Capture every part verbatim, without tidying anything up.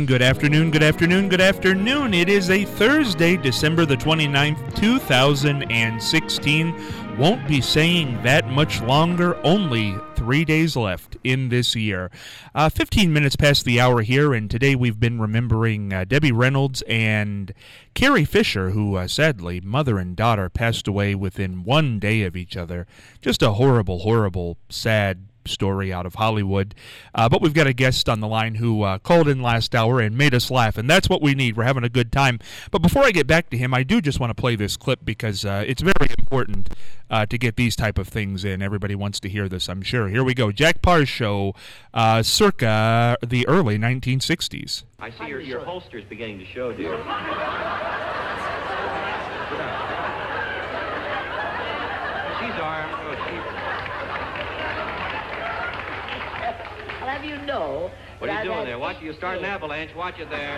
Good afternoon, good afternoon, good afternoon. It is a Thursday, December the twenty-ninth, two thousand sixteen. Won't be saying that much longer, only three days left in this year. Uh, fifteen minutes past the hour here, and today we've been remembering uh, Debbie Reynolds and Carrie Fisher, who uh, sadly, mother and daughter, passed away within one day of each other. Just a horrible, horrible, sad story out of Hollywood. Uh, but we've got a guest on the line who uh, called in last hour and made us laugh, and that's what we need. We're having a good time. But before I get back to him, I do just want to play this clip because uh, it's very important uh, to get these type of things in. Everybody wants to hear this, I'm sure. Here we go. Jack Paar's show, uh, circa the early nineteen sixties. I see your, your holster's beginning to show, dear. She's armed. Oh, she's... I'll have you know. What are you doing there? Watch, you start an avalanche. Watch it there.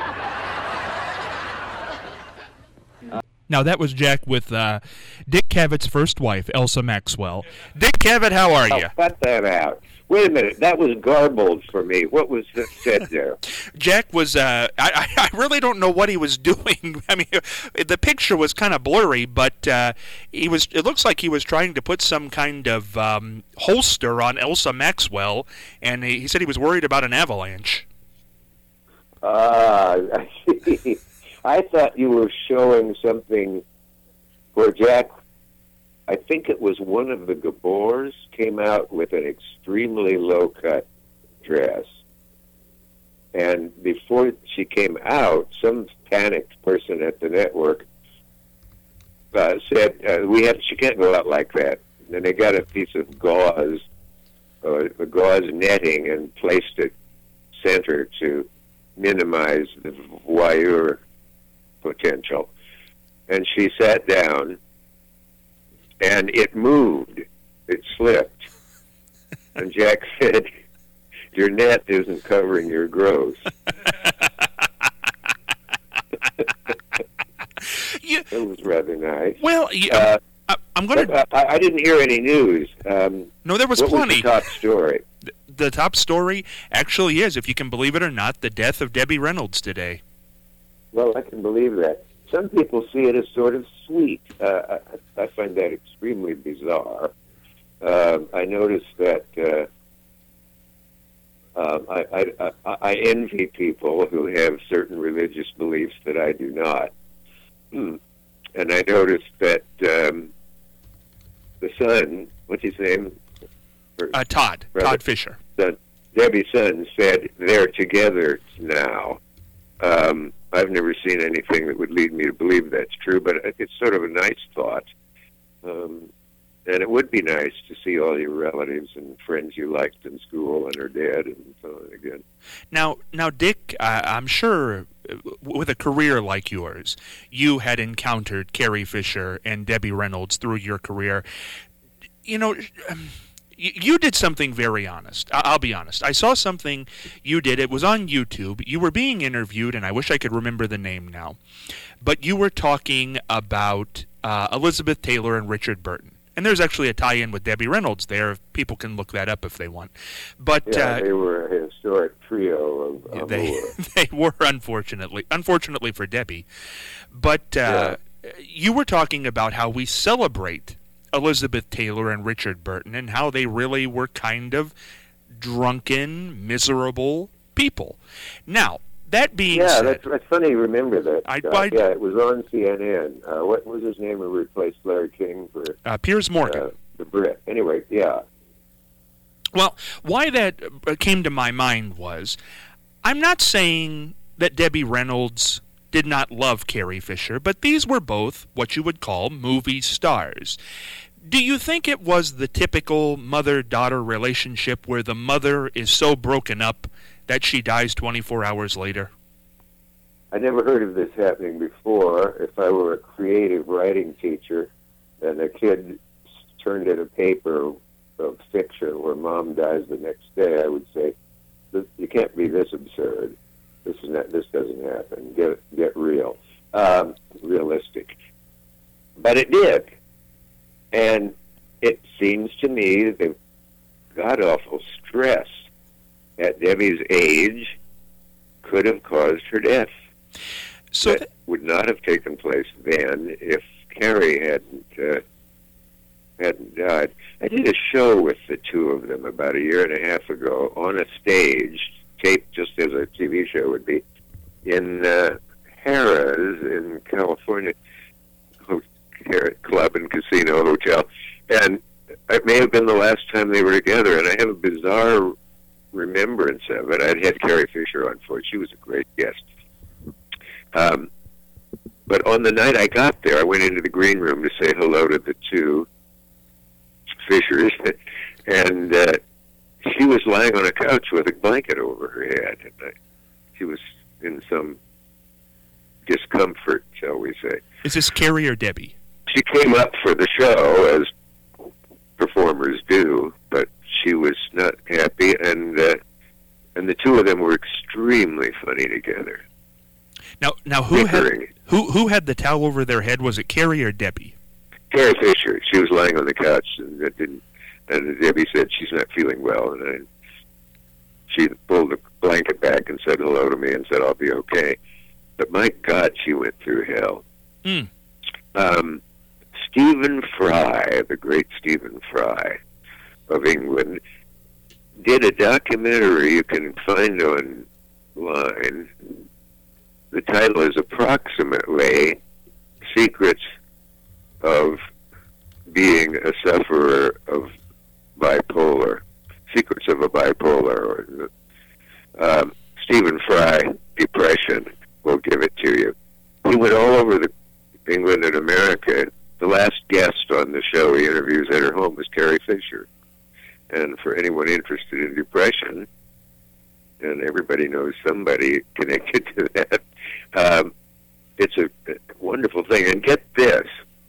Now, that was Jack with uh, Dick Cavett's first wife, Elsa Maxwell. Dick Cavett, how are you? Oh, cut that out. Wait a minute. That was garbled for me. What was said there? Jack was, uh, I, I really don't know what he was doing. I mean, the picture was kind of blurry, but uh, he was. It looks like he was trying to put some kind of um, holster on Elsa Maxwell, and he, he said he was worried about an avalanche. Ah, uh, I see. I thought you were showing something where Jack, I think it was one of the Gabors, came out with an extremely low-cut dress. And before she came out, some panicked person at the network uh, said, uh, "We have she can't go out like that." And they got a piece of gauze, uh, a gauze netting, and placed it center to minimize the voyeur potential. And she sat down, and it moved. It slipped. And Jack said, "Your net isn't covering your gross." you, It was rather nice. Well, yeah, uh, I, I'm going to... I, I didn't hear any news. Um, no, there was what plenty. was the top story? The, the top story actually is, if you can believe it or not, the death of Debbie Reynolds today. Well, I can believe that. Some people see it as sort of sweet. Uh, I, I find that extremely bizarre. Uh, I noticed that uh, uh, I, I, I, I envy people who have certain religious beliefs that I do not. Hmm. And I noticed that um, the son, what's his name? Or, Uh, Todd. rather, Todd Fisher. Son, Debbie's son said they're together now. Um, I've never seen anything that would lead me to believe that's true, but it's sort of a nice thought. Um, and it would be nice to see all your relatives and friends you liked in school and are dead and so on again. Now, now, Dick, uh, I'm sure uh, with a career like yours, you had encountered Carrie Fisher and Debbie Reynolds through your career. You know, um, you did something very honest. I'll be honest. I saw something you did. It was on YouTube. You were being interviewed, and I wish I could remember the name now. But you were talking about uh, Elizabeth Taylor and Richard Burton. And there's actually a tie-in with Debbie Reynolds there. People can look that up if they want. But Yeah, uh, they were a historic trio of amour. they, they were, unfortunately. Unfortunately for Debbie. But uh, yeah. You were talking about how we celebrate Elizabeth Taylor and Richard Burton and how they really were kind of drunken, miserable people. Now, that being yeah, said... that's, that's funny you remember that. I, uh, I, yeah, it was on C N N. Uh, what was his name who replaced Larry King for... Uh, Piers Morgan. Uh, the Brit. Anyway, yeah. Well, why that came to my mind was, I'm not saying that Debbie Reynolds did not love Carrie Fisher, but these were both what you would call movie stars. Do you think it was the typical mother-daughter relationship where the mother is so broken up that she dies twenty-four hours later? I never heard of this happening before. If I were a creative writing teacher and a kid turned in a paper of fiction where mom dies the next day, I would say, "You can't be this absurd. This is not. This doesn't happen. Get get real, um, realistic." But it did, and it seems to me that the god awful stress at Debbie's age could have caused her death. So that th- would not have taken place then if Carrie hadn't uh, hadn't died. I did a show with the two of them about a year and a half ago on a stage, taped just as a T V show would be, in uh, Harrah's in California, club and casino hotel, and it may have been the last time they were together. And I have a bizarre remembrance of it. I'd had Carrie Fisher on for it. She was a great guest. Um, but on the night I got there, I went into the green room to say hello to the two Fishers, and uh, she was lying on a couch with a blanket over her head, and I, she was in some discomfort, shall we say. Is this Carrie or Debbie? She came up for the show, as performers do, but she was not happy, and uh, and the two of them were extremely funny together. Now, now who Bickering. had who who had the towel over their head? Was it Carrie or Debbie? Carrie Fisher. She was lying on the couch, and that didn't. And Debbie said she's not feeling well, and I, she pulled the blanket back and said hello to me and said I'll be okay. But my God, she went through hell. Mm. Um, Stephen Fry, the great Stephen Fry of England, did a documentary you can find online. The title is approximately Secrets of Being a Sufferer of Bipolar. Secrets of a Bipolar. Or, um, Stephen Fry, Depression, will give it to you. He went all over the England and America. The last guest on the show he interviews at her home was Carrie Fisher. And for anyone interested in depression, and everybody knows somebody connected to that, um, it's a, a wonderful thing. And get this,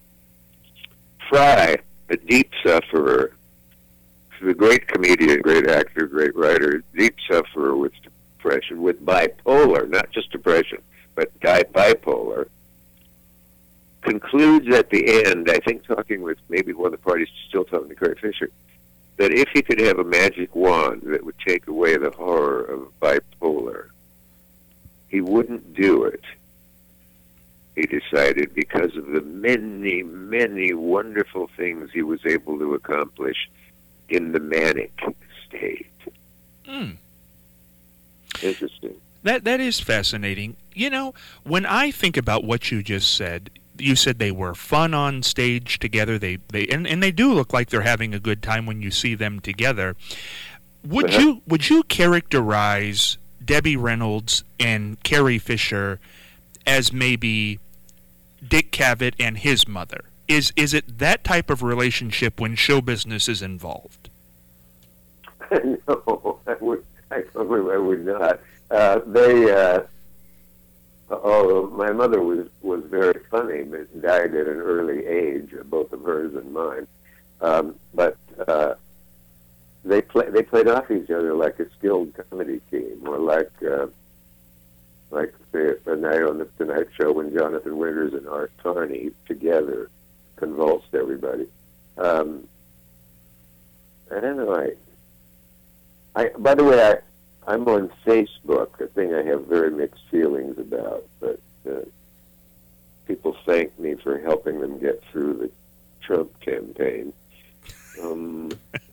Fry, a deep sufferer, the great comedian, great actor, great writer, deep sufferer with depression, with bipolar, not just depression, but bipolar, concludes at the end, I think talking with maybe one of the parties, still talking to Carrie Fisher, that if he could have a magic wand that would take away the horror of bipolar, he wouldn't do it, he decided, because of the many, many wonderful things he was able to accomplish in the manic state. Mm. Interesting. That that is fascinating. You know, when I think about what you just said, you said they were fun on stage together. They they and, and they do look like they're having a good time when you see them together. Would Uh-huh. you would you characterize Debbie Reynolds and Carrie Fisher as maybe Dick Cavett and his mother? Is is it that type of relationship when show business is involved? No, I would. I, I would not. Uh, they. Uh, oh, my mother was was very funny, but died at an early age, both of hers and mine. Um, but uh, they play. They played off each other like a skilled comedy team, or like uh, like say a night on the Tonight Show when Jonathan Winters and Art Carney together convulsed everybody. Um, I don't know. I. I, by the way, I, I'm on Facebook, a thing I have very mixed feelings about, but uh, people thank me for helping them get through the Trump campaign. Um,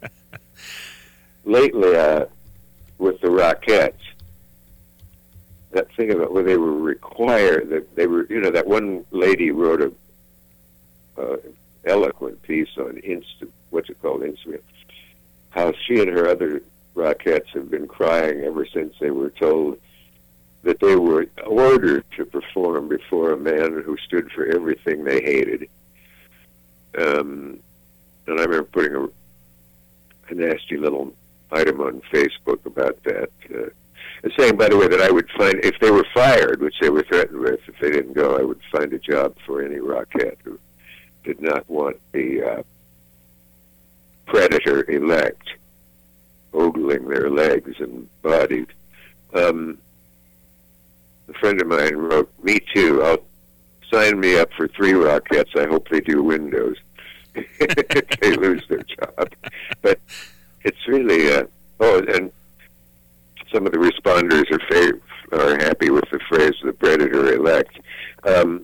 lately, uh, with the Rockettes, that thing about where they were required, that they were, you know, that one lady wrote a uh, eloquent piece on Insta, what's it called, Instagram, how she and her other Rockettes have been crying ever since they were told that they were ordered to perform before a man who stood for everything they hated. Um, and I remember putting a, a nasty little item on Facebook about that. Uh, and saying, by the way, that I would find, if they were fired, which they were threatened with, if they didn't go, I would find a job for any Rockette who did not want the uh, predator-elect ogling their legs and bodies. Um, a friend of mine wrote, "Me too. I'll sign me up for three Rockettes. I hope they do windows." They lose their job. But it's really, uh, oh, and some of the responders are fav- are happy with the phrase "the predator elect." Um,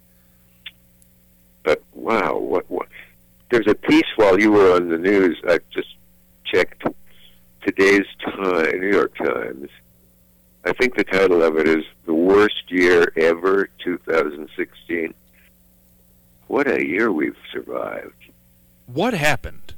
but wow, what, what? There's a piece while you were on the news. I just checked today's time, New York Times. I think the title of it is "The Worst Year Ever, two thousand sixteen." What a year we've survived. What happened?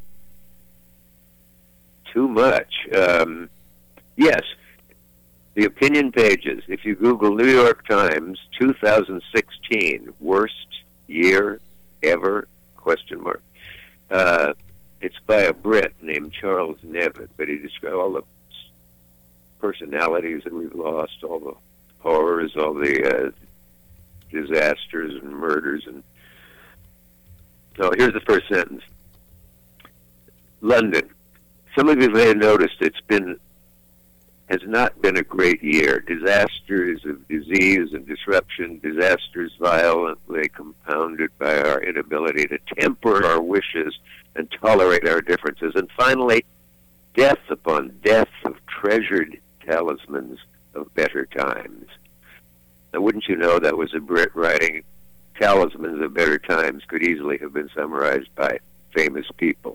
Too much. Um, yes, the opinion pages. If you Google New York Times two thousand sixteen, worst year ever, question mark. Uh, it's by a Brit named Charles Nevitt, but he describes all the personalities that we've lost, all the horrors, all the uh, disasters and murders. And so here's the first sentence. London. Some of you may have noticed it's been has not been a great year. Disasters of disease and disruption, disasters violently compounded by our inability to temper our wishes and tolerate our differences. And finally, death upon death of treasured talismans of better times. Now, wouldn't you know that was a Brit writing? Talismans of better times could easily have been summarized by famous people.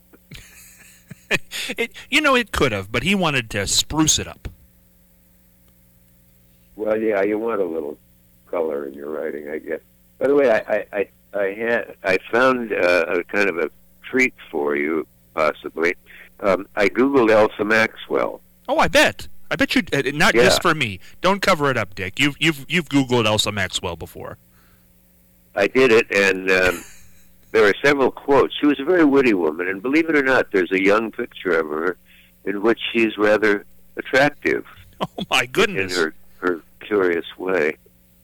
It, you know, it could have, but he wanted to spruce it up. Well, yeah, you want a little color in your writing, I guess. By the way, I I, I, I had I found uh, a kind of a treat for you, possibly. Um, I Googled Elsa Maxwell. Oh, I bet. I bet you. Uh, not Yeah. just for me. Don't cover it up, Dick. You've you've you've Googled Elsa Maxwell before. I did it, and um, there are several quotes. She was a very witty woman, and believe it or not, there's a young picture of her in which she's rather attractive Oh my goodness. in her, her curious way.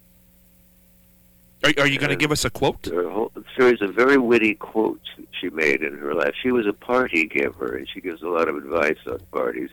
Are, are you going to Uh, give us a quote? There are a whole series of very witty quotes that she made in her life. She was a party giver, and she gives a lot of advice on parties.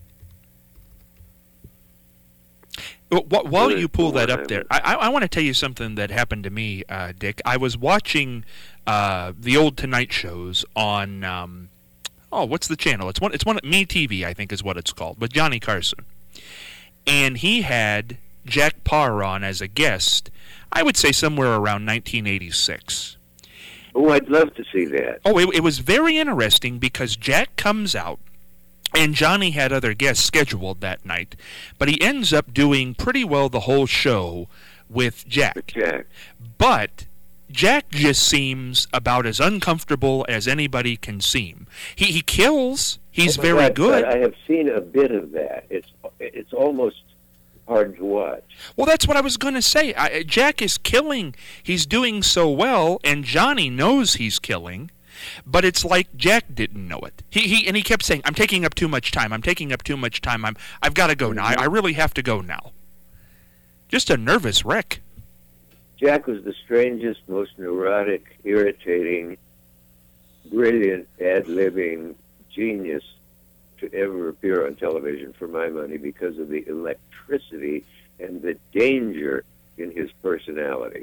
Wh- wh- While Good you pull that Lord, up there, I I, I want to tell you something that happened to me, uh, Dick. I was watching uh, the old Tonight shows on, um, oh, what's the channel? It's one. It's one. Me T V, I think, is what it's called, with Johnny Carson, and he had Jack Paar on as a guest. I would say somewhere around nineteen eighty-six. Oh, I'd love to see that. Oh, it, it was very interesting because Jack comes out, and Johnny had other guests scheduled that night, but he ends up doing pretty well the whole show with Jack. But Jack, But Jack just seems about as uncomfortable as anybody can seem. He he kills. He's Oh my very God, good. but I have seen a bit of that. It's it's almost hard to watch. Well, that's what I was going to say. I, Jack is killing. He's doing so well, and Johnny knows he's killing, but it's like Jack didn't know it. He he and he kept saying, "I'm taking up too much time. I'm taking up too much time. I'm I've got to go now. I, I really have to go now." Just a nervous wreck. Jack was the strangest, most neurotic, irritating, brilliant, ad-libbing genius to ever appear on television, for my money, because of the electricity and the danger in his personality.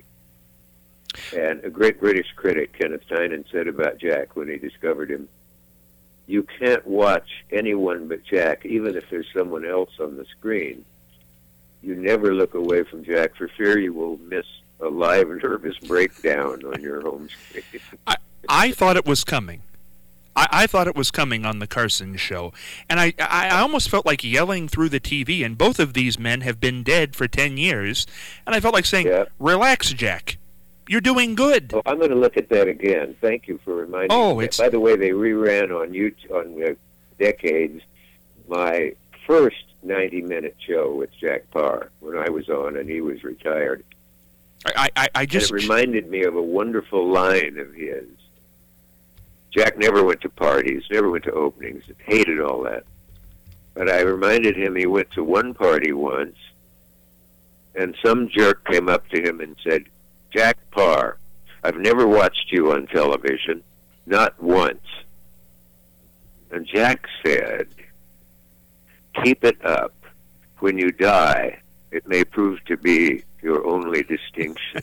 And a great British critic, Kenneth Tynan, said about Jack when he discovered him, "You can't watch anyone but Jack, even if there's someone else on the screen. You never look away from Jack for fear you will miss a live nervous breakdown on your home screen." I I thought it was coming. I, I thought it was coming on the Carson show, and I, I I almost felt like yelling through the T V. And both of these men have been dead for ten years, and I felt like saying, Yeah. "Relax, Jack. You're doing good." Oh, I'm going to look at that again. Thank you for reminding Oh, me. it's- By the way, they reran on YouTube on uh, Decades my first ninety-minute show with Jack Paar when I was on and he was retired. I I, I just and it reminded me of a wonderful line of his. Jack never went to parties, never went to openings, hated all that. But I reminded him he went to one party once, and some jerk came up to him and said, "Jack Paar, I've never watched you on television, not once." And Jack said, "Keep it up. When you die, it may prove to be your only distinction."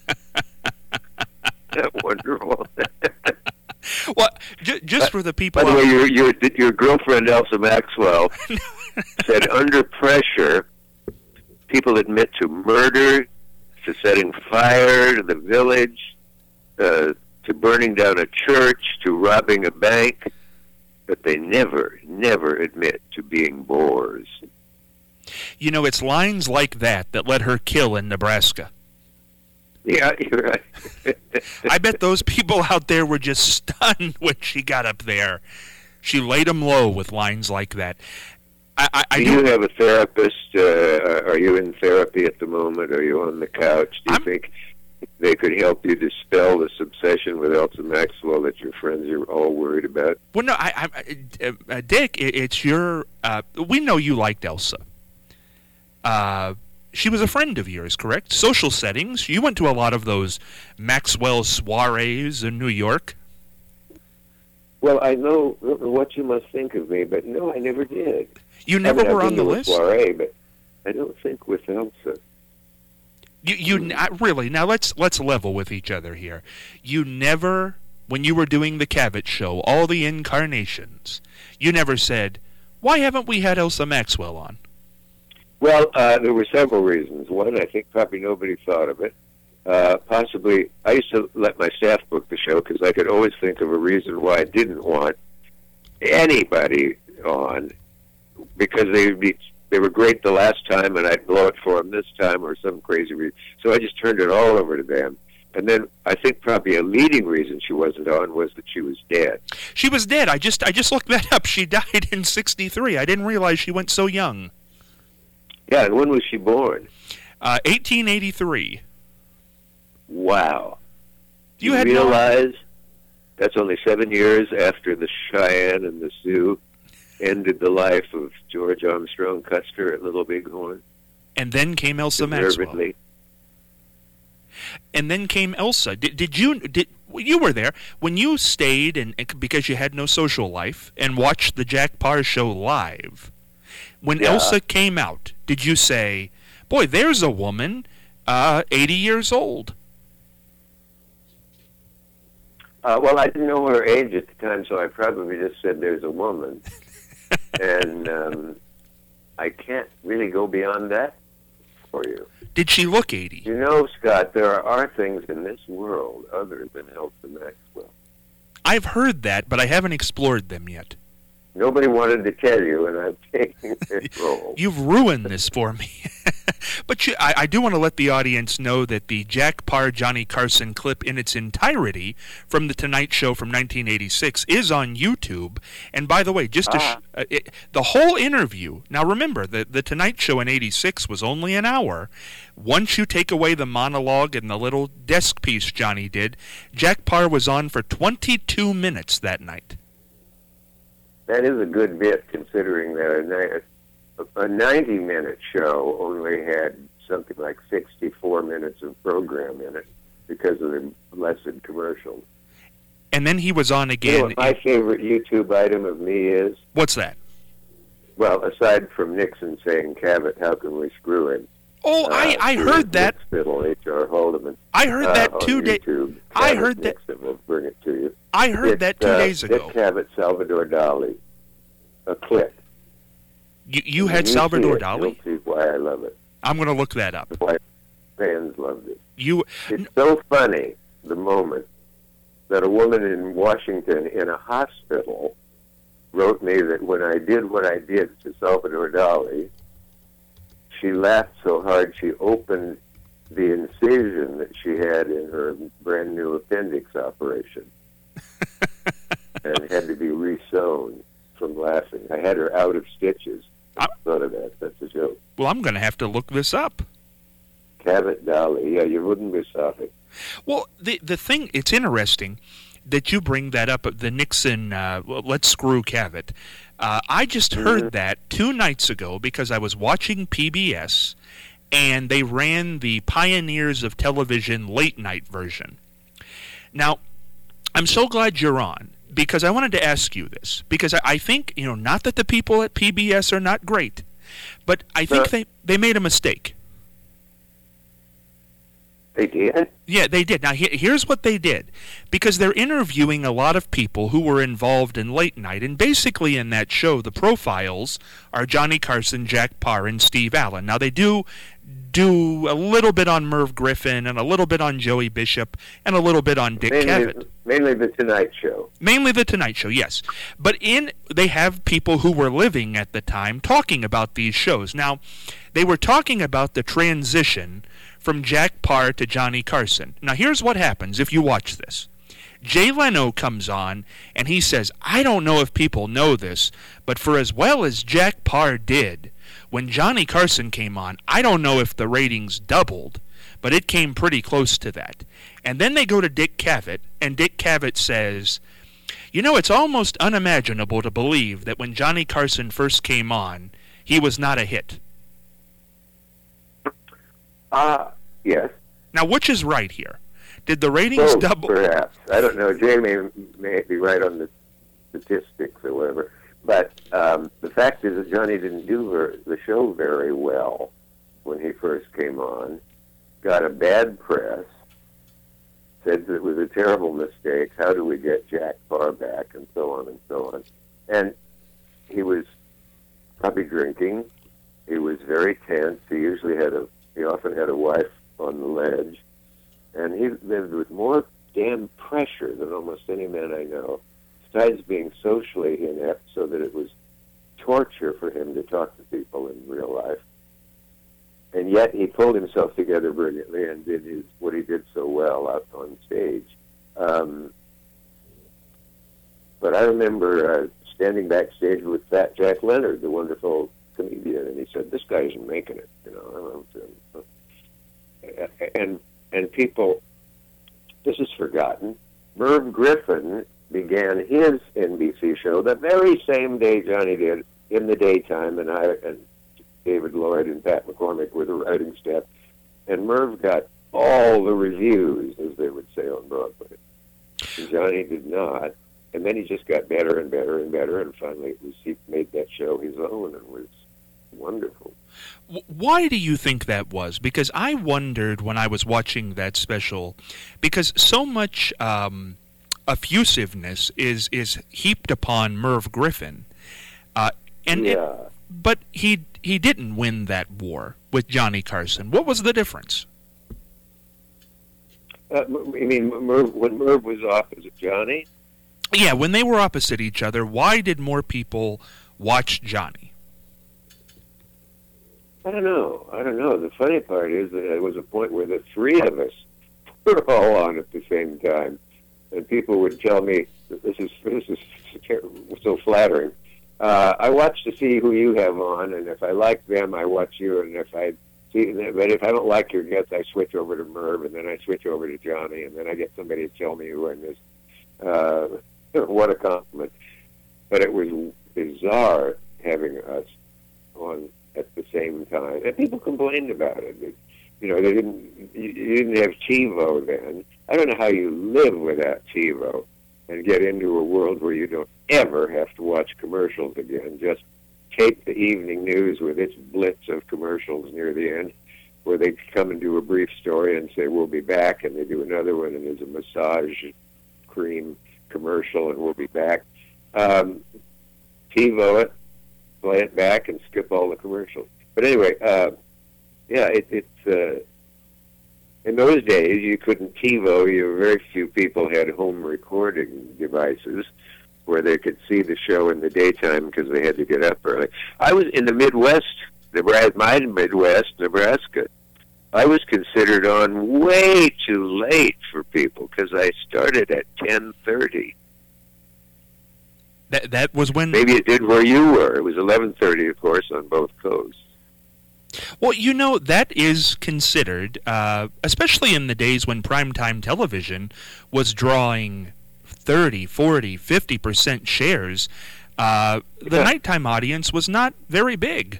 Isn't that wonderful? well, j- just for the people. By the out- way, your your your girlfriend Elsa Maxwell said under pressure people admit to murder, to setting fire to the village, uh, to burning down a church, to robbing a bank, but they never, never admit to being bores. You know, it's lines like that that let her kill in Nebraska. Yeah, you're right. I bet those people out there were just stunned when she got up there. She laid them low with lines like that. I, I, I do, do you have a therapist? Uh, are you in therapy at the moment? Are you on the couch? Do you I'm, think they could help you dispel this obsession with Elsa Maxwell that your friends are all worried about? Well, no, I, I, uh, Dick, it, it's your... Uh, we know you liked Elsa. Uh, she was a friend of yours, correct? Social settings. You went to a lot of those Maxwell soirees in New York. Well, I know what you must think of me, but no, I never did. You never I mean, were I've on been the to a list? Soiree, but I don't think with Elsa. You, you uh, really, now let's let's level with each other here. You never, when you were doing the Cavett show, all the incarnations, you never said, why haven't we had Elsa Maxwell on? Well, uh, there were several reasons. One, I think probably nobody thought of it. Uh, possibly, I used to let my staff book the show because I could always think of a reason why I didn't want anybody on, because they would be they were great the last time and I'd blow it for them this time or some crazy reason. So I just turned it all over to them. And then I think probably a leading reason she wasn't on was that she was dead. She was dead. I just I just looked that up. She died in sixty-three. I didn't realize she went so young. Yeah, and when was she born? Uh, eighteen eighty-three. Wow. You, you had realize no... that's only seven years after the Cheyenne and the Sioux ended the life of George Armstrong Custer at Little Bighorn. And then came Elsa Maxwell. And then came Elsa. Did, did you did you were there when you stayed and because you had no social life and watched the Jack Paar show live? When yeah. Elsa came out, did you say, "Boy, there's a woman, uh, eighty years old"? Uh, well, I didn't know her age at the time, so I probably just said, "There's a woman," and um, I can't really go beyond that for you. Did she look eighty? You know, Scott, there are things in this world other than Elsa Maxwell. I've heard that, but I haven't explored them yet. Nobody wanted to tell you, and I'm taking this role. You've ruined this for me. But you, I, I do want to let the audience know that the Jack Paar Johnny Carson clip in its entirety from The Tonight Show from nineteen eighty-six is on YouTube. And by the way, just to ah. sh- uh, it, the whole interview, now remember, the, the Tonight Show in eighty-six was only an hour. Once you take away the monologue and the little desk piece Johnny did, Jack Paar was on for twenty-two minutes that night. That is a good bit, considering that a, a ninety-minute show only had something like sixty-four minutes of program in it because of the blessed commercials. And then he was on again. You know what my favorite YouTube item of me is? What's that? Well, aside from Nixon saying, "Cavett, how can we screw him?" Oh, uh, I, I heard that. Fiddle, H R Haldeman. I heard uh, that two days. I heard that. Nixon will bring it to you. I heard it's, that two uh, days ago. Dick Cavett, Salvador Dali, a clip. You you had you Salvador it, Dali? You'll see why I love it. I'm going to look that up. Why fans loved it. You. It's so funny, the moment that a woman in Washington in a hospital wrote me that when I did what I did to Salvador Dali, she laughed so hard she opened the incision that she had in her brand new appendix operation and had to be re-sewn from laughing. I had her out of stitches. I thought of that. That's a joke. Well, I'm going to have to look this up. Cavett Dali. Yeah, you wouldn't be sorry. Well, the the thing, it's interesting that you bring that up, the Nixon, uh, well, let's screw Cavett. Uh, I just heard mm-hmm. that two nights ago because I was watching P B S, and they ran the Pioneers of Television late night version. Now, I'm so glad you're on, because I wanted to ask you this, because I, I think, you know, not that the people at P B S are not great, but I think uh, they, they made a mistake. They did? Yeah, they did. Now, he, here's what they did. Because they're interviewing a lot of people who were involved in late night, and basically in that show, the profiles are Johnny Carson, Jack Paar, and Steve Allen. Now, they do do a little bit on Merv Griffin and a little bit on Joey Bishop and a little bit on Dick mainly, Cavett. Mainly the Tonight Show. Mainly the Tonight Show, yes. But in they have people who were living at the time talking about these shows. Now, they were talking about the transition from Jack Paar to Johnny Carson. Now, here's what happens if you watch this. Jay Leno comes on, and he says, I don't know if people know this, but for as well as Jack Paar did, when Johnny Carson came on, I don't know if the ratings doubled, but it came pretty close to that. And then they go to Dick Cavett, and Dick Cavett says, you know, it's almost unimaginable to believe that when Johnny Carson first came on, he was not a hit. Ah, uh, yes. Now, which is right here? Did the ratings Both, double? Perhaps. I don't know. Jay may, may be right on the statistics or whatever. But um, the fact is that Johnny didn't do ver- the show very well when he first came on. Got a bad press. Said that it was a terrible mistake. How do we get Jack Paar back? And so on and so on. And he was probably drinking. He was very tense. He usually had a, he often had a wife on the ledge. And he lived with more damn pressure than almost any man I know, besides being socially inept, so that it was torture for him to talk to people in real life. And yet he pulled himself together brilliantly and did his, what he did so well out on stage. Um, but I remember uh, standing backstage with Fat Jack Leonard, the wonderful comedian, and he said, this guy isn't making it, you know. And and people, this is forgotten, Merv Griffin began his N B C show the very same day Johnny did, in the daytime, and I and David Lloyd and Pat McCormick were the writing staff, and Merv got all the reviews, as they would say on Broadway. And Johnny did not, and then he just got better and better and better, and finally it was, he made that show his own and was wonderful. Why do you think that was? Because I wondered when I was watching that special, because so much um, effusiveness is is heaped upon Merv Griffin, uh, and yeah. it, but he he didn't win that war with Johnny Carson. What was the difference? Uh, you mean Merv, when Merv was opposite Johnny? Yeah, when they were opposite each other, why did more people watch Johnny? I don't know. I don't know. The funny part is that there was a point where the three of us were all on at the same time, and people would tell me, "This is this is so flattering." Uh, I watch to see who you have on, and if I like them, I watch you, and if I see, but if I don't like your guests, I switch over to Merv, and then I switch over to Johnny, and then I get somebody to tell me who I missed. Uh, what a compliment! But it was bizarre having us on at the same time, and people complained about it. it you know, they didn't. You, you didn't have TiVo then. I don't know how you live without TiVo and get into a world where you don't ever have to watch commercials again. Just tape the evening news with its blitz of commercials near the end, where they come and do a brief story and say, we'll be back, and they do another one, and there's a massage cream commercial, and we'll be back. Um, TiVo it, play it back, and skip all the commercials. But anyway, uh, yeah, it, it's... Uh, in those days, you couldn't TiVo. You very few people had home recording devices where they could see the show in the daytime because they had to get up early. I was in the Midwest, Nebraska, my Midwest, Nebraska. I was considered on way too late for people because I started at ten thirty. That that was when... Maybe it did where you were. It was eleven thirty, of course, on both coasts. Well, you know, that is considered, uh, especially in the days when primetime television was drawing thirty, forty, fifty percent shares, uh, the Yeah. nighttime audience was not very big.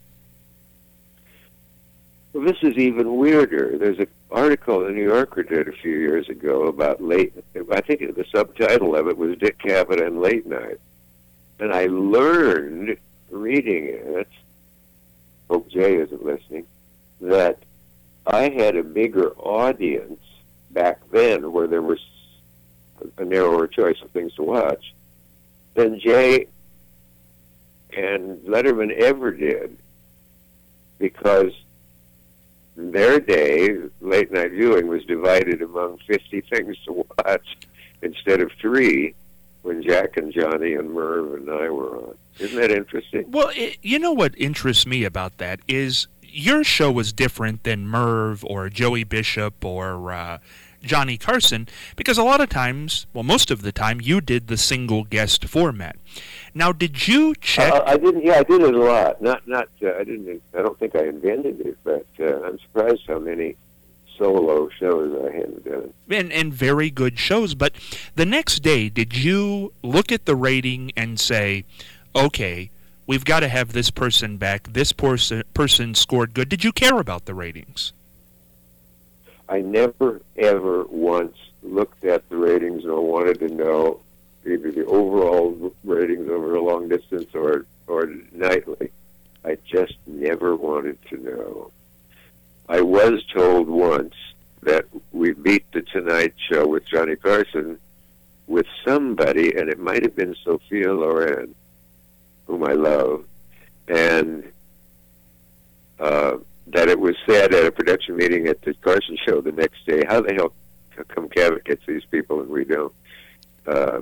Well, this is even weirder. There's an article the New Yorker did a few years ago about late... I think the subtitle of it was Dick Cavett and Late Night. And I learned, reading it, hope Jay isn't listening, that I had a bigger audience back then where there was a narrower choice of things to watch than Jay and Letterman ever did, because in their day, late night viewing was divided among fifty things to watch instead of three when Jack and Johnny and Merv and I were on. Isn't that interesting? Well, it, you know what interests me about that is your show was different than Merv or Joey Bishop or uh, Johnny Carson, because a lot of times, well, most of the time, you did the single guest format. Now, did you check? Uh, I didn't. Yeah, I did it a lot. Not, not. Uh, I didn't. I don't think I invented it, but uh, I'm surprised how many solo shows I had done. And, and very good shows. But the next day, did you look at the rating and say, okay, we've got to have this person back. This person person scored good. Did you care about the ratings? I never, ever once looked at the ratings or wanted to know either the overall ratings over a long distance or, or nightly. I just never wanted to know. I was told once that we beat the Tonight Show with Johnny Carson with somebody, and it might have been Sophia Loren, whom I love, and uh, that it was said at a production meeting at the Carson Show the next day, how the hell come Cavett gets these people and we don't? Uh,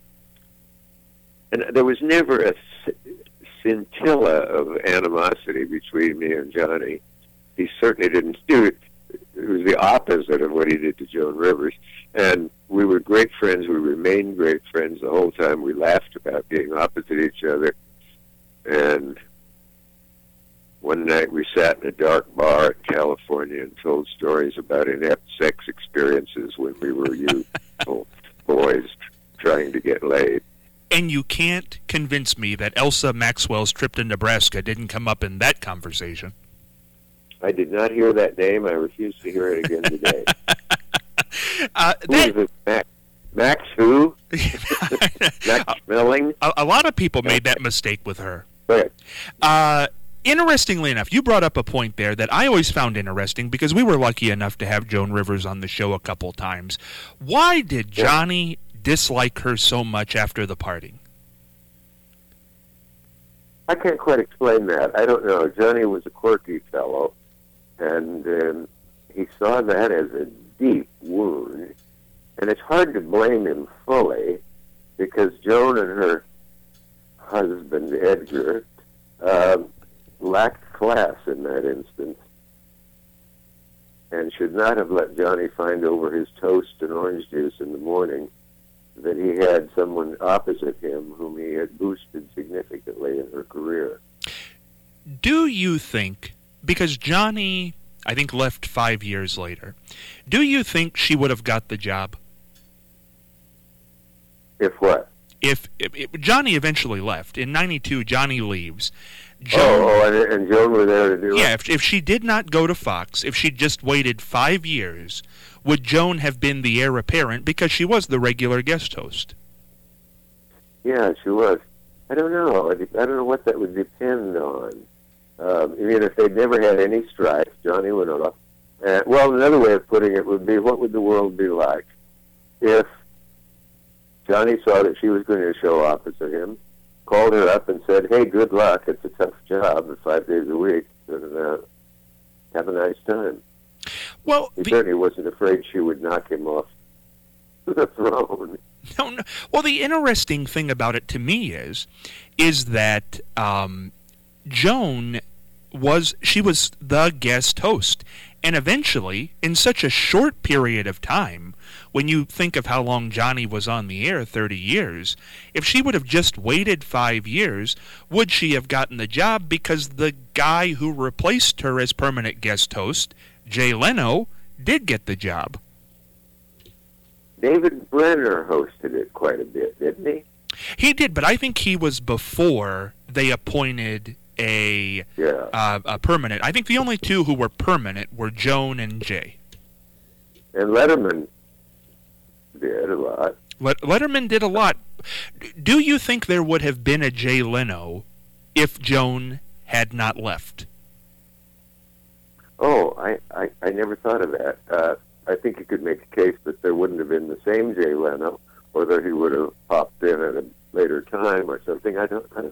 and there was never a scintilla of animosity between me and Johnny. He certainly didn't do it. It was the opposite of what he did to Joan Rivers. And we were great friends. We remained great friends the whole time. We laughed about being opposite each other. And one night we sat in a dark bar in California and told stories about inept sex experiences when we were youthful boys trying to get laid. And you can't convince me that Elsa Maxwell's trip to Nebraska didn't come up in that conversation. I did not hear that name. I refuse to hear it again today. uh, who that, is it? Max? Max who? Max Schmeling? A, a lot of people made that mistake with her. Go ahead. Uh, interestingly enough, you brought up a point there that I always found interesting because we were lucky enough to have Joan Rivers on the show a couple times. Why did Johnny yeah. dislike her so much after the parting? I can't quite explain that. I don't know. Johnny was a quirky fellow, and um, he saw that as a deep wound. And it's hard to blame him fully because Joan and her husband, Edgar, uh, lacked class in that instance and should not have let Johnny find over his toast and orange juice in the morning that he had someone opposite him whom he had boosted significantly in her career. Do you think, because Johnny, I think, left five years later, do you think she would have got the job? If what? If, if, if Johnny eventually left. In ninety-two, Johnny leaves. Joan, oh, oh and, and Joan were there to do yeah, it? Yeah, if, if she did not go to Fox, if she'd just waited five years, would Joan have been the heir apparent because she was the regular guest host? Yeah, she was. I don't know. I don't know what that would depend on. Um, I mean, if they'd never had any strikes, Johnny would have. Uh, well, another way of putting it would be, what would the world be like if Johnny saw that she was going to show opposite him, called her up and said, hey, good luck, it's a tough job, five days a week, and uh, have a nice time. Well, he the, certainly wasn't afraid she would knock him off the throne. No, no. Well, the interesting thing about it to me is, is that um, Joan was, she was the guest host. And eventually, in such a short period of time, when you think of how long Johnny was on the air, thirty years, if she would have just waited five years, would she have gotten the job? Because the guy who replaced her as permanent guest host, Jay Leno, did get the job. David Brenner hosted it quite a bit, didn't he? He did, but I think he was before they appointed a, yeah. uh, a permanent. I think the only two who were permanent were Joan and Jay. And Letterman did a lot. Let, Letterman did a lot. Do you think there would have been a Jay Leno if Joan had not left? Oh, I, I, I never thought of that. Uh, I think you could make a case that there wouldn't have been the same Jay Leno, or that he would have popped in at a later time or something. I don't, I don't,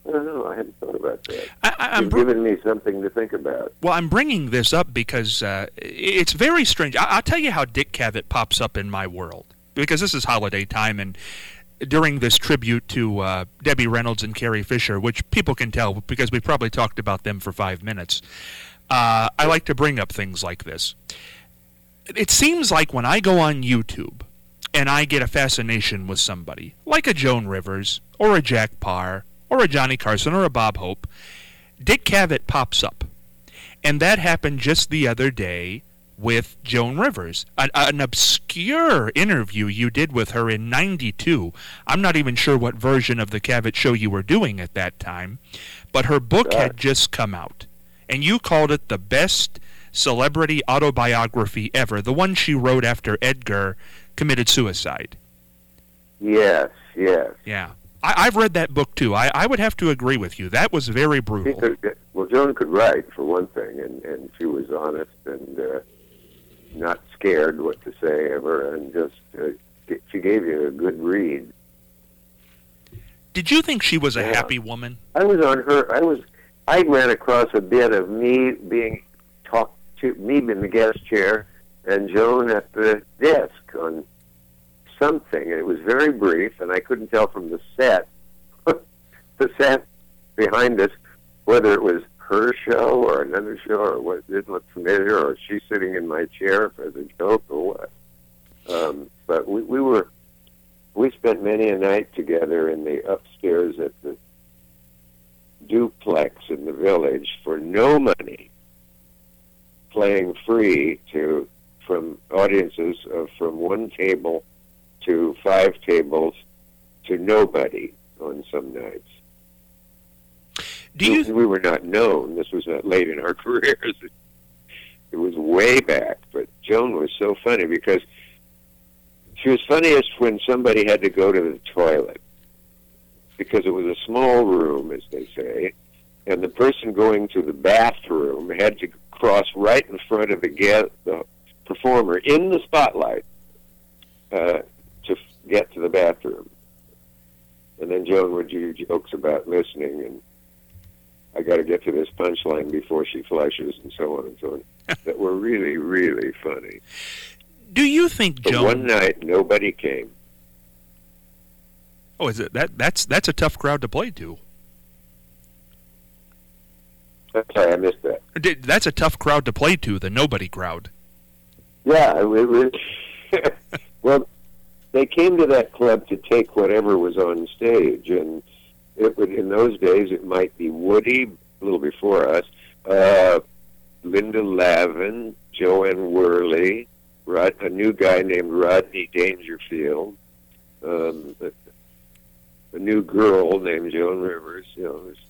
I don't know. I hadn't thought about that. I, I, I'm You've br- given me something to think about. Well, I'm bringing this up because uh, it's very strange. I- I'll tell you how Dick Cavett pops up in my world, because this is holiday time, and during this tribute to uh, Debbie Reynolds and Carrie Fisher, which people can tell because we probably talked about them for five minutes, uh, I like to bring up things like this. It seems like when I go on YouTube and I get a fascination with somebody, like a Joan Rivers, or a Jack Parr, or a Johnny Carson, or a Bob Hope, Dick Cavett pops up. And that happened just the other day with Joan Rivers. An, an obscure interview you did with her in ninety-two. I'm not even sure what version of the Cavett Show you were doing at that time, but her book had just come out. And you called it the best celebrity autobiography ever, the one she wrote after Edgar committed suicide. Yes, yes. Yeah. I, I've read that book, too. I, I would have to agree with you. That was very She brutal. could, well, Joan could write, for one thing, and, and she was honest and uh, not scared what to say ever, and just, uh, she gave you a good read. Did you think she was a Yeah. happy woman? I was on her, I was, I ran across a bit of me being talked to, me in the guest chair, and Joan at the desk on something. It was very brief, and I couldn't tell from the set, the set behind us, whether it was her show or another show or what didn't look familiar, or she sitting in my chair as a joke or what. Um, but we, we were, we spent many a night together in the upstairs at the duplex in the village for no money, playing free to from audiences of from one table to five tables to nobody on some nights. Do you? We, we were not known. This was not late in our careers. It, it was way back. But Joan was so funny because she was funniest when somebody had to go to the toilet, because it was a small room, as they say, and the person going to the bathroom had to cross right in front of the, guest, the performer in the spotlight uh, to get to the bathroom. And then Joan would do jokes about listening, and I got to get to this punchline before she flushes, and so on and so on, that were really, really funny. Do you think But Joan? one night, nobody came. Oh, is it that? That's that's a tough crowd to play to. I'm sorry, I missed that. Did- That's a tough crowd to play to, the nobody crowd. Yeah, it was. Well, they came to that club to take whatever was on stage, and it would. In those days, it might be Woody, a little before us, uh, Linda Lavin, Joanne Worley, Rod, a new guy named Rodney Dangerfield, um, a, a new girl named Joan Rivers. You know, it was.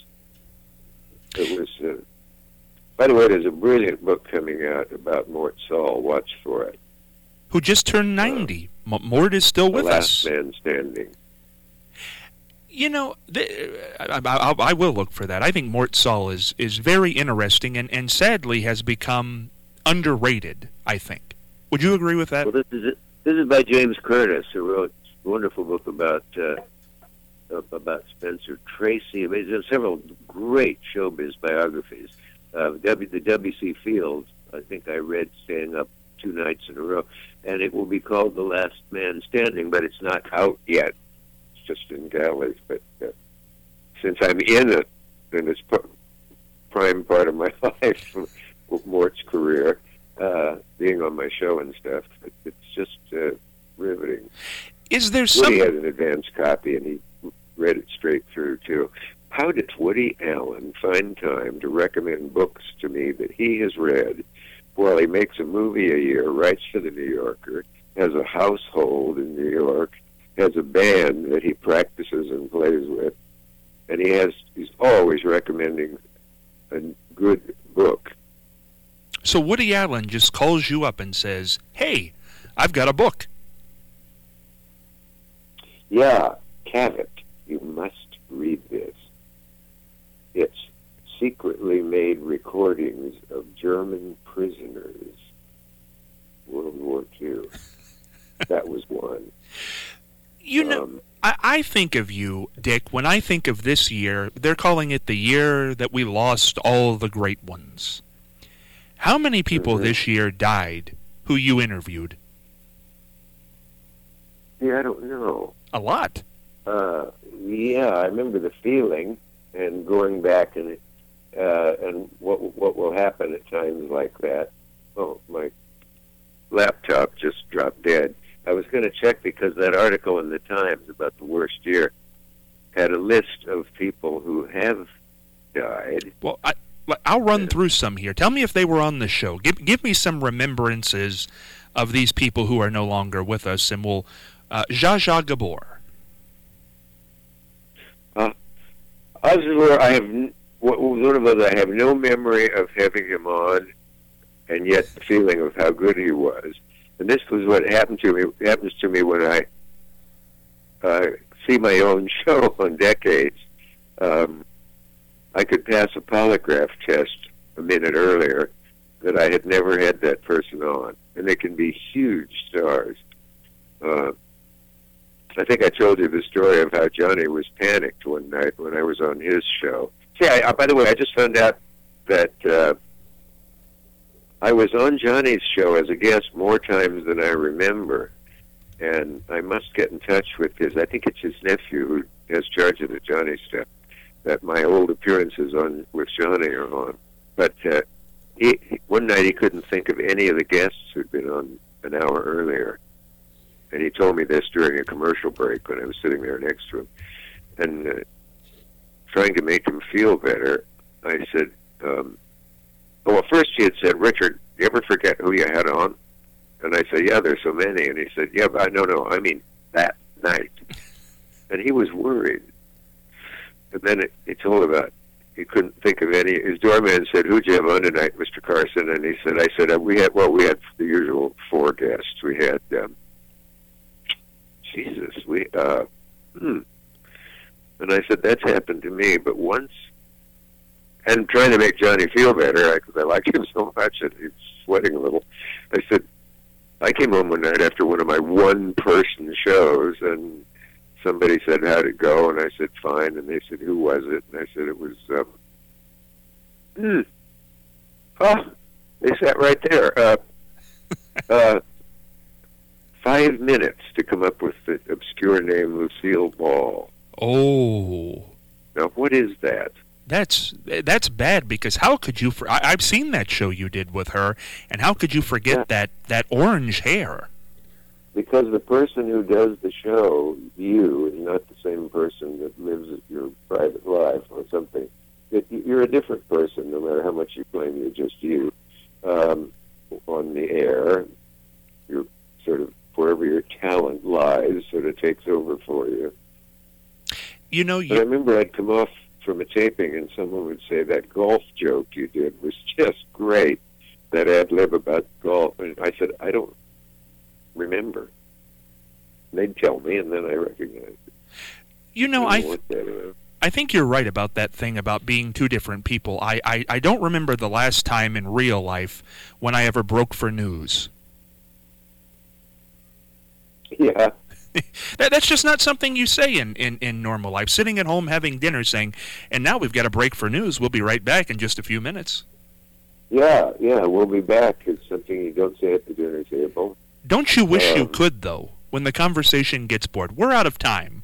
It was uh, by the way, there's a brilliant book coming out about Mort Saul. Watch for it. Who just turned ninety. M- Mort is still with The Last us. Man Standing. You know, th- I, I, I will look for that. I think Mort Saul is, is very interesting and, and sadly has become underrated, I think. Would you agree with that? Well, this is it. This is by James Curtis, who wrote a wonderful book about uh, about Spencer Tracy. There's several great showbiz biographies. Uh, w, the W C Fields, I think I read staying up two nights in a row, and it will be called The Last Man Standing, but it's not out yet. It's just in galleys. But uh, since I'm in it, and it's p- prime part of my life, with Mort's career, uh, being on my show and stuff, it, it's just uh, riveting. Is there some... Woody had an advanced copy, and he read it straight through, too. How did Woody Allen find time to recommend books to me that he has read while he makes a movie a year, writes for the New Yorker, has a household in New York, has a band that he practices and plays with, and he has he's always recommending a good book. So Woody Allen just calls you up and says, hey, I've got a book. Yeah, Cavett, you must read this. It's secretly made recordings of German prisoners, World War Two. That was one. You know, Um, I, I think of you, Dick, when I think of this year, they're calling it the year that we lost all the great ones. How many people Mm-hmm. this year died who you interviewed? Yeah, I don't know. A lot. Uh, yeah, I remember the feeling, and going back and uh, and what what will happen at times like that. Oh, my laptop just dropped dead. I was going to check because that article in the Times about the worst year had a list of people who have died. Well, I, I'll run through some here. Tell me if they were on the show. Give give me some remembrances of these people who are no longer with us, and we'll uh, Zsa Zsa Gabor. Uh, Osler, I have n- one of those. I have no memory of having him on, and yet the feeling of how good he was. And this was what happened to me. It happens to me when I uh, see my own show on Decades. Um, I could pass a polygraph test a minute earlier that I had never had that person on, and they can be huge stars. Uh, I think I told you the story of how Johnny was panicked one night when I was on his show. See, I, I, by the way, I just found out that uh, I was on Johnny's show as a guest more times than I remember, and I must get in touch with his, I think it's his nephew who has charge of the Johnny stuff, that my old appearances on with Johnny are on. But uh, he, he, one night he couldn't think of any of the guests who'd been on an hour earlier. And he told me this during a commercial break when I was sitting there next to him. And uh, trying to make him feel better, I said, um, oh, well, first he had said, Richard, you ever forget who you had on? And I said, yeah, there's so many. And he said, yeah, but I, no, no, I mean that night. And he was worried. And then it, he told about, he couldn't think of any. His doorman said, who'd you have on tonight, Mister Carson? And he said, I said, uh, we had, well, we had the usual four guests. We had, um, Jesus, we, uh, hmm. And I said, that's happened to me, but once, and trying to make Johnny feel better, because I, I like him so much, and he's sweating a little, I said, I came home one night after one of my one-person shows, and somebody said, how'd it go? And I said, fine, and they said, who was it? And I said, it was, um, hmm, oh, they sat right there. Uh, uh, Five minutes to come up with the obscure name Lucille Ball. Oh. Now, what is that? That's that's bad, because how could you... For, I, I've seen that show you did with her, and how could you forget Yeah. that, that orange hair? Because the person who does the show, you, is not the same person that lives your private life or something. It, you're a different person, no matter how much you claim you're just you. Um, on the air, you're sort of... wherever your talent lies, sort of takes over for you. You know, But I you, remember I'd come off from a taping and someone would say, that golf joke you did was just great, that ad lib about golf. And I said, I don't remember. And they'd tell me, and then I recognized it. you know, I I, don't know what that is. I think you're right about that thing about being two different people. I, I, I don't remember the last time in real life when I ever broke for news. Yeah. That, that's just not something you say in, in, in normal life. Sitting at home having dinner saying, and now we've got a break for news. We'll be right back in just a few minutes. Yeah, yeah, we'll be back. It's something you don't say at the dinner table. Don't you wish you Um, could, though, when the conversation gets bored? We're out of time.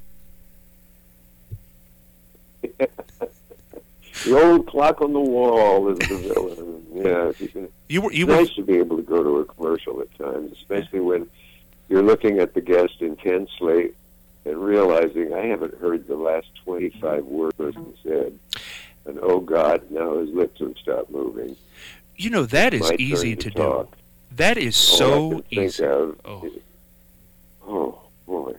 The old clock on the wall is the villain. Yeah, you can, You were, you it's were, nice to be able to go to a commercial at times, especially when you're looking at the guest intensely and realizing I haven't heard the last twenty-five words he said. And oh God, now his lips have stopped moving. you know, that is My turn easy to to do. talk. That is All I so can think easy. of Oh. is- oh, boy.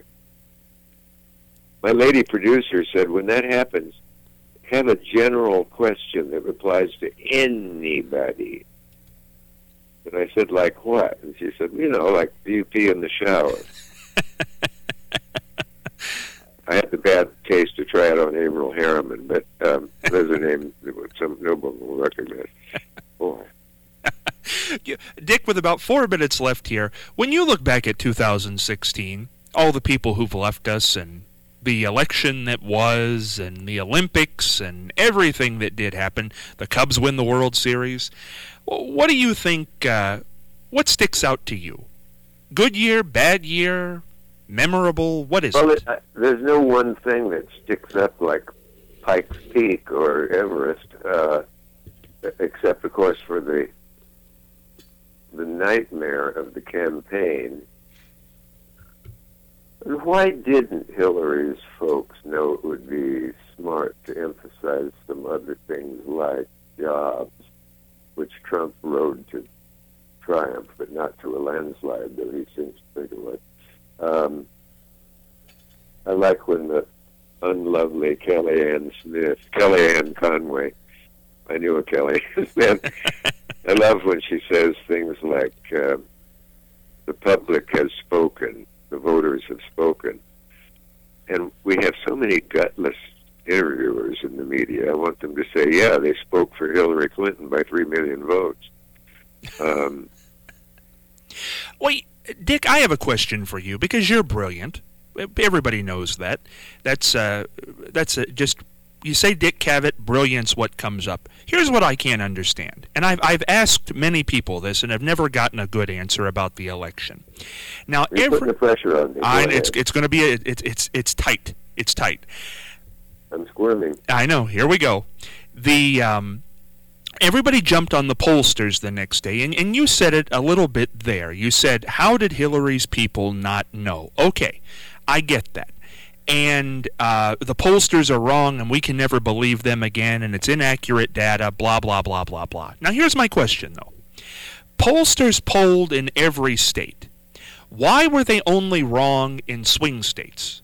My lady producer said, when that happens, have a general question that applies to anybody. And I said, like what? And she said, you know, like, do you pee in the shower? I had the bad taste to try it on Averil Harriman, but um, there's a name that some nobody will recognize. Boy. You- Dick, with about four minutes left here, when you look back at two thousand sixteen, all the people who've left us and the election that was and the Olympics and everything that did happen. The Cubs win the World Series. What do you think, uh, what sticks out to you? Good year, bad year, memorable, what is well, it? Well, there's no one thing that sticks up like Pikes Peak or Everest, uh, except, of course, for the the nightmare of the campaign. And why didn't Hillary's folks know it would be smart to emphasize some other things like jobs, which Trump rode to triumph, but not to a landslide, though he seems to think it was. Um, I like when the unlovely Kellyanne Smith, Kellyanne Conway, I knew a Kellyanne Smith, I love when she says things like, uh, the public has spoken, the voters have spoken. And we have so many gutless interviewers in the media. I want them to say, yeah, they spoke for Hillary Clinton by three million votes. Um, Wait, Dick, I have a question for you, because you're brilliant. Everybody knows that. That's uh, that's uh, just, you say Dick Cavett, brilliance, what comes up. Here's what I can't understand. And I've, I've asked many people this, and I've never gotten a good answer about the election. Now, You're every, putting the pressure on me. I, it's, it's going to be, a, it's, it's, it's tight. It's tight. I'm squirming. I know. Here we go. The... Um, Everybody jumped on the pollsters the next day, and, and you said it a little bit there. You said, how did Hillary's people not know? Okay, I get that. And uh, the pollsters are wrong, and we can never believe them again, and it's inaccurate data, blah, blah, blah, blah, blah. Now, here's my question, though. Pollsters polled in every state. Why were they only wrong in swing states?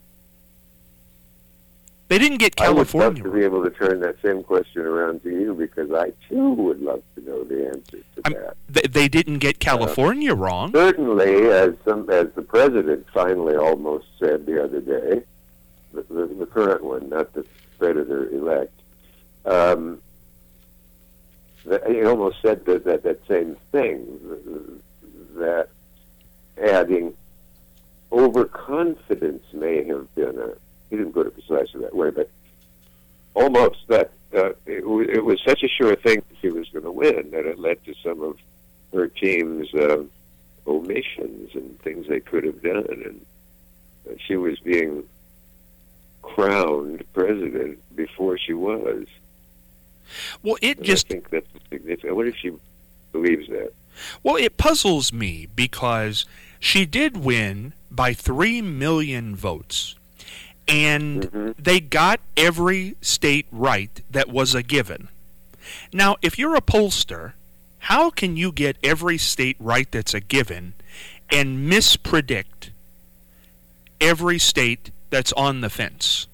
They didn't get California. I would love to be able to turn that same question around to you, because I, too, would love to know the answer to I'm, that. They, they didn't get California uh, wrong. Certainly, as some, as the president finally almost said the other day, the, the, the current one, not the predator-elect, um, that, he almost said that, that, that same thing, that adding overconfidence may have been a, he didn't put it precisely that way, but almost that uh, it, w- it was such a sure thing that she was going to win that it led to some of her team's uh, omissions and things they could have done. And uh, she was being crowned president before she was. Well, it and just... I think that's significant. What if she believes that? Well, it puzzles me, because she did win by three million votes. And mm-hmm. they got every state right that was a given. Now, if you're a pollster, how can you get every state right that's a given and mispredict every state that's on the fence?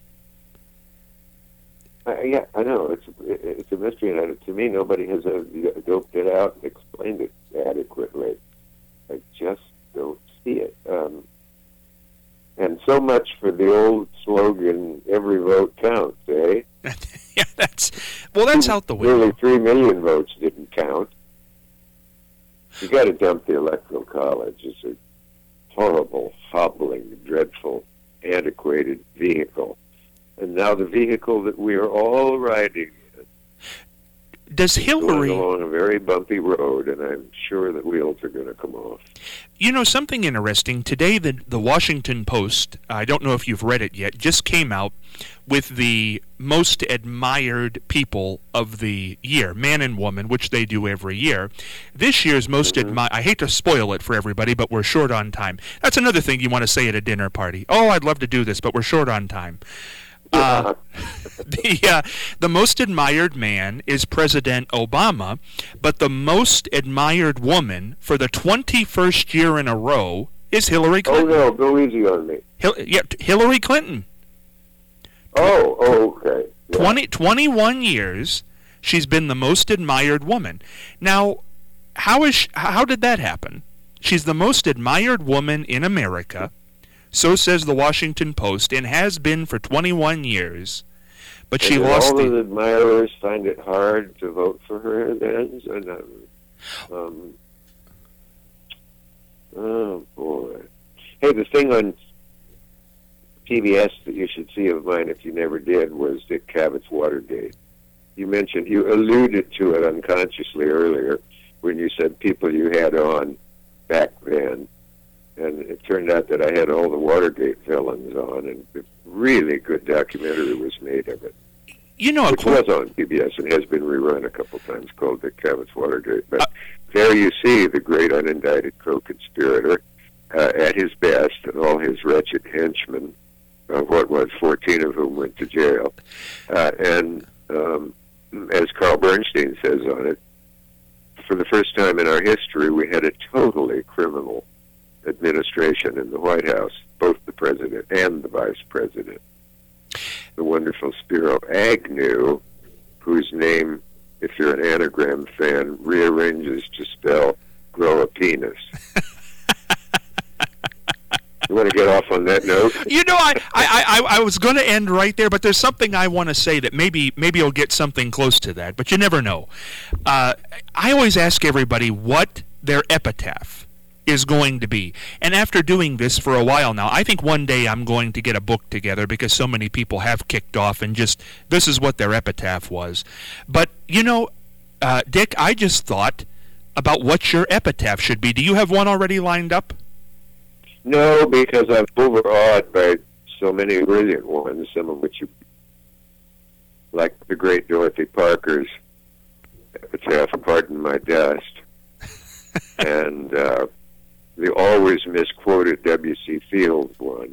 Uh, yeah, I know. It's it's a mystery, and to me, nobody has uh, doped it out and explained it adequately. I just don't see it. Um, And so much for the old slogan, every vote counts, eh? yeah, that's, well, that's out the window. Nearly three million votes didn't count. You got to dump the Electoral College. It's a horrible, hobbling, dreadful, antiquated vehicle. And now the vehicle that we are all riding Does Hillary... going along a very bumpy road, and I'm sure that wheels are going to come off. You know, something interesting. Today, the, the Washington Post, I don't know if you've read it yet, just came out with the most admired people of the year, man and woman, which they do every year. This year's most mm-hmm. admired... I hate to spoil it for everybody, but we're short on time. That's another thing you want to say at a dinner party. Oh, I'd love to do this, but we're short on time. Uh, the uh, the most admired man is President Obama, but the most admired woman for the twenty-first year in a row is Hillary Clinton. Oh, no, go easy on me. Hil- yeah, Hillary Clinton. Oh, oh okay. Yeah. twenty, twenty-one years, she's been the most admired woman. Now, how is she, how did that happen? She's the most admired woman in America. So says the Washington Post, and has been for twenty-one years. But she and lost all the... the admirers find it hard to vote for her then? And, um, oh, boy. Hey, the thing on P B S that you should see of mine if you never did was Dick Cavett's Watergate. You mentioned, you alluded to it unconsciously earlier when you said people you had on back then. And it turned out that I had all the Watergate villains on, and a really good documentary was made of it. You know, which was on P B S and has been rerun a couple times, called Dick Cavett's Watergate. But uh, there you see the great unindicted co-conspirator uh, at his best, and all his wretched henchmen, uh, what was fourteen of whom went to jail. Uh, and um, as Carl Bernstein says on it, for the first time in our history, we had a totally criminal administration in the White House, both the president and the vice president. The wonderful Spiro Agnew, whose name, if you're an anagram fan, rearranges to spell grow a penis. You want to get off on that note? You know, I, I, I, I was going to end right there, but there's something I want to say that maybe maybe you'll get something close to that, but you never know. Uh, I always ask everybody what their epitaph is going to be. And after doing this for a while now, I think one day I'm going to get a book together because so many people have kicked off and just, this is what their epitaph was. But, you know, uh, Dick, I just thought about what your epitaph should be. Do you have one already lined up? No, because I'm overawed by so many brilliant ones, some of which you, like the great Dorothy Parker's epitaph, Pardon My Dust, and uh, the always misquoted W C Fields one,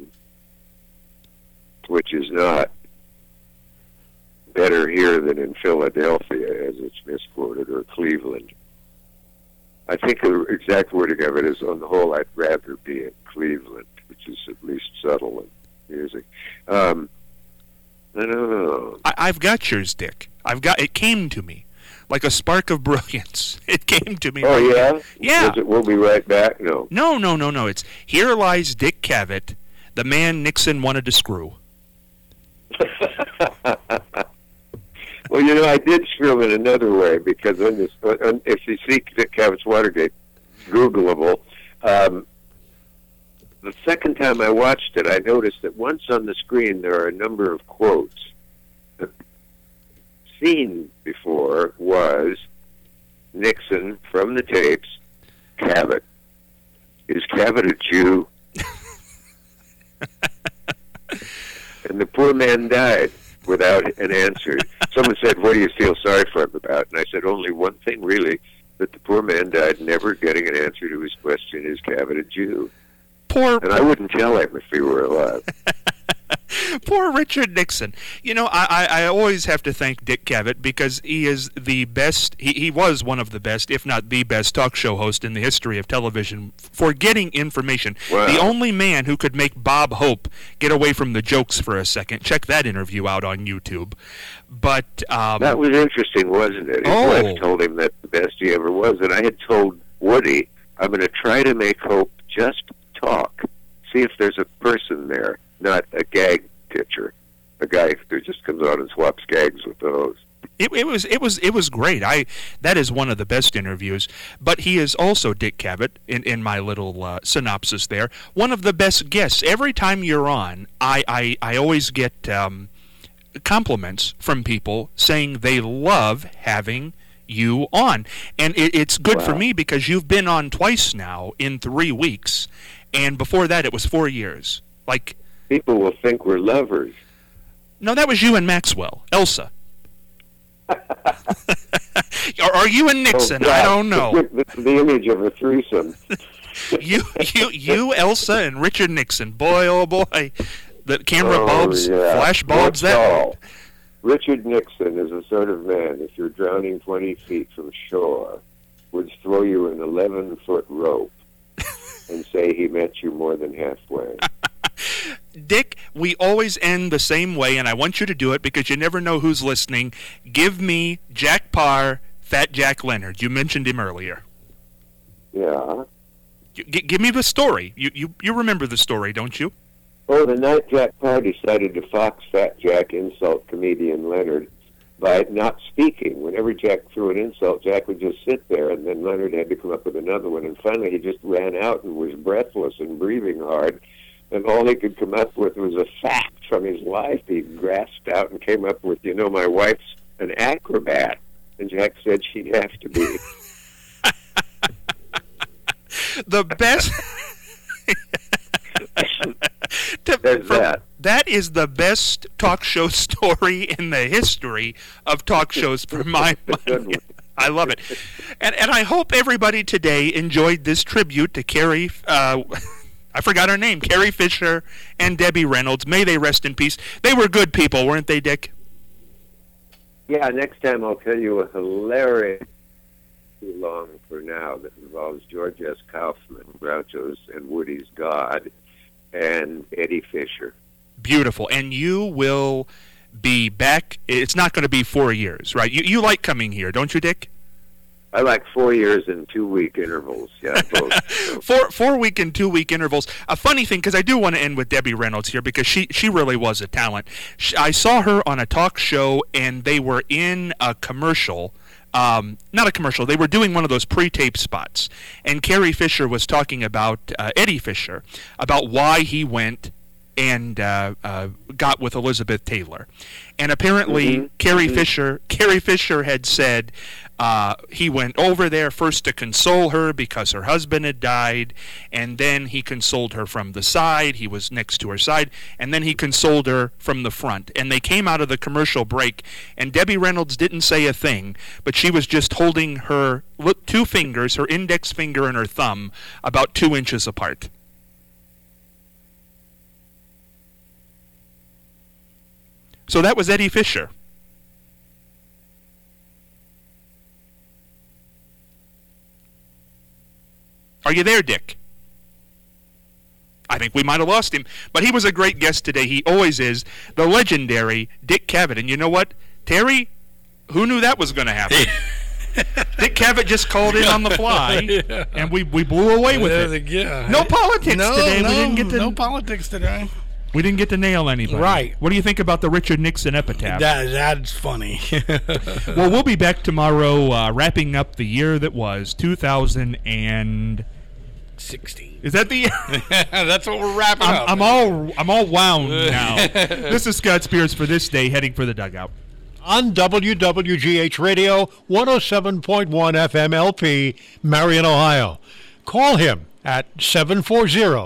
which is not better here than in Philadelphia, as it's misquoted, or Cleveland. I think the exact wording of it is, on the whole, I'd rather be in Cleveland, which is at least subtle in music. Um, I don't know. I, I've got yours, Dick. I've got it. Came to me like a spark of brilliance. It came to me. Oh, right yeah? now. Yeah. Was it, we'll be right back? No. No, no, no, no. It's Here Lies Dick Cavett, the man Nixon wanted to screw. Well, you know, I did screw in another way, because when this, when, if you see Dick Cavett's Watergate, Googleable, um, the second time I watched it, I noticed that once on the screen there are a number of quotes. The scene before was Nixon from the tapes, Cavett. Is Cavett a Jew? And the poor man died without an answer. Someone said, what do you feel sorry for him about? And I said, only one thing, really, that the poor man died never getting an answer to his question, is Cavett a Jew? Poor, and I wouldn't tell him if he were alive. Poor Richard Nixon. You know, I, I, I always have to thank Dick Cavett because he is the best, he, he was one of the best, if not the best, talk show host in the history of television for getting information. Wow. The only man who could make Bob Hope get away from the jokes for a second. Check that interview out on YouTube. But um, that was interesting, wasn't it? His oh. wife told him that the best he ever was, and I had told Woody, I'm going to try to make Hope just talk, see if there's a person there, not a gag pitcher, a guy who just comes out and swaps gags with the host. It, it was it was it was great. I that is one of the best interviews. But he is also, Dick Cavett, in in my little uh, synopsis there, one of the best guests. Every time you're on, I I, I always get um, compliments from people saying they love having you on, and it, it's good wow. for me because you've been on twice now in three weeks, and before that it was four years. Like. People will think we're lovers. No, that was you and Maxwell. Elsa. Or are you and Nixon? Oh, I don't know. The, the, the image of a threesome. you, you, you, Elsa, and Richard Nixon. Boy, oh boy. The camera oh, bulbs, yeah. flash bulbs. That's that. all. Richard Nixon is the sort of man, if you're drowning twenty feet from shore, would throw you an eleven-foot rope and say he met you more than halfway. Dick, we always end the same way, and I want you to do it because you never know who's listening. Give me Jack Parr, Fat Jack Leonard. You mentioned him earlier. Yeah. G- give me the story. You, you you remember the story, don't you? Oh, the night Jack Parr decided to fox Fat Jack insult comedian Leonard by not speaking. Whenever Jack threw an insult, Jack would just sit there, and then Leonard had to come up with another one. And finally, he just ran out and was breathless and breathing hard. and all he could come up with was a fact from his life. He grasped out and came up with, you know, my wife's an acrobat. And Jack said she'd have to be. The best... There's from, that. That is the best talk show story in the history of talk shows for my money. I love it. And and I hope everybody today enjoyed this tribute to Carrie, uh, I forgot her name, Carrie Fisher and Debbie Reynolds. May they rest in peace. They were good people, weren't they, Dick? Yeah, next time I'll tell you a hilarious, too long for now, that involves George S. Kaufman, Groucho's and Woody's God, and Eddie Fisher. Beautiful. And you will be back. It's not going to be four years, right? You you like coming here, don't you, Dick? I like four years and two-week intervals. Yeah, both. So. four four-week and two-week intervals. A funny thing, because I do want to end with Debbie Reynolds here, because she, she really was a talent. She, I saw her on a talk show, and they were in a commercial. Um, not a commercial. They were doing one of those pre-tape spots. And Carrie Fisher was talking about uh, Eddie Fisher, about why he went and uh, uh, got with Elizabeth Taylor. And apparently, mm-hmm. Carrie mm-hmm. Fisher Carrie Fisher had said uh, he went over there first to console her because her husband had died, and then he consoled her from the side. He was next to her side, and then he consoled her from the front. And they came out of the commercial break, and Debbie Reynolds didn't say a thing, but she was just holding her two fingers, her index finger and her thumb, about two inches apart. So that was Eddie Fisher. Are you there, Dick? I think we might have lost him, but he was a great guest today. He always is. The legendary Dick Cavett. And you know what, Terry? Who knew that was going to happen? Dick Cavett just called in on the fly, yeah. and we, we blew away with yeah, it. Yeah. No politics no, today. No, we didn't get to no politics today. We didn't get to nail anybody. Right. What do you think about the Richard Nixon epitaph? That, that's funny. Well, we'll be back tomorrow uh, wrapping up the year that was two thousand sixteen. Is that the year? That's what we're wrapping I'm, up. I'm all I'm all wound now. This is Scott Spears for this day, heading for the dugout. On W W G H Radio, one oh seven point one F M L P, Marion, Ohio. Call him at seven four zero